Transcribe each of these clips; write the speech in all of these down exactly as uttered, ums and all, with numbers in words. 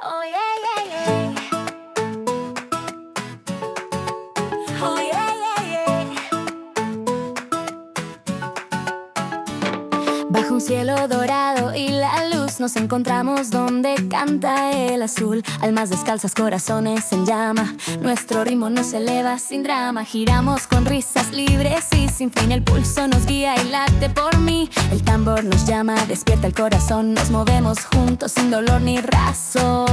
Oh yeah, yeah, yeah. Oh yeah, yeah, yeah. Bajo un cielo dorado y la luz nos encontramos donde canta el azul. Almas descalzas, corazones en llama. Nuestro ritmo nos eleva sin drama. Giramos con risas libres y sin fin. El pulso nos guía y late por mí. El tambor nos llama, despierta el corazón. Nos movemos juntos sin dolor ni razón.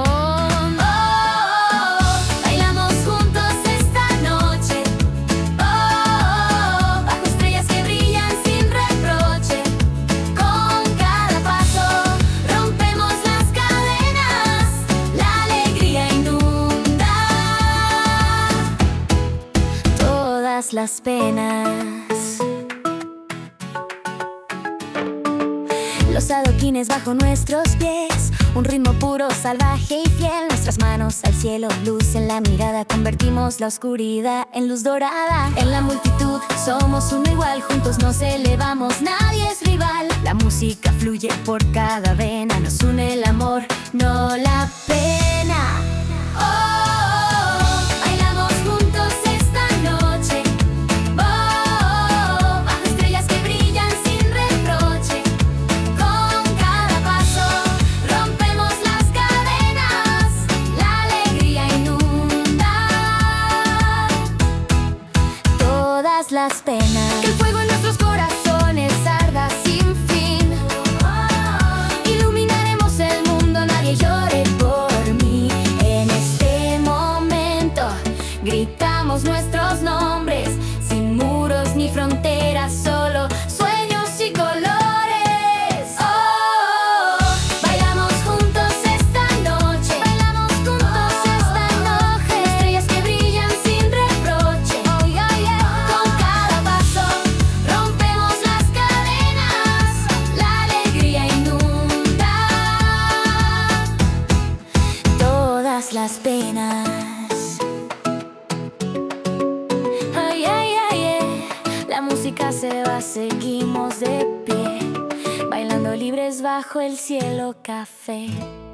Las penas, los adoquines bajo nuestros pies, un ritmo puro, salvaje y fiel. Nuestras manos al cielo, luz en la mirada, convertimos la oscuridad en luz dorada. En la multitud somos uno igual, juntos nos elevamos, nadie es rival. La música fluye por cada vena, nos une el amor, no la pena. Oh, las penas. Que el fuego en nuestros corazones arda sin fin. Iluminaremos el mundo, nadie llore por mí. En este momento gritamos nuestros nombres, sin muros ni fronteras, solo sueños y colores. Oh, bailamos juntos esta noche, bailamos juntos esta noche. Estrellas que brillan sin reproche. Oh, yeah, yeah. Las penas. Ay, ay, ay, ay. La música se va, seguimos de pie, bailando libres bajo el cielo café.